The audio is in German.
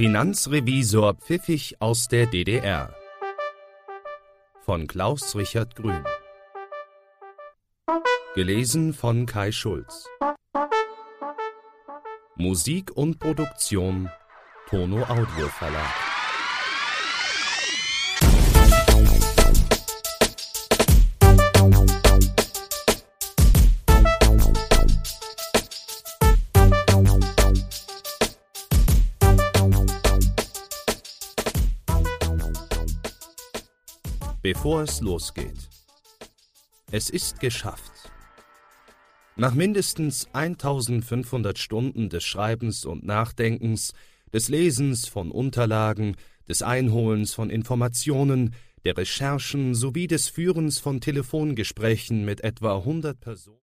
Finanzrevisor Pfiffig aus der DDR von Klaus Richard Grün. Gelesen von Kai Schulz. Musik und Produktion Tono Audio Verlag. Bevor es losgeht. Es ist geschafft. Nach mindestens 1500 Stunden des Schreibens und Nachdenkens, des Lesens von Unterlagen, des Einholens von Informationen, der Recherchen sowie des Führens von Telefongesprächen mit etwa 100 Personen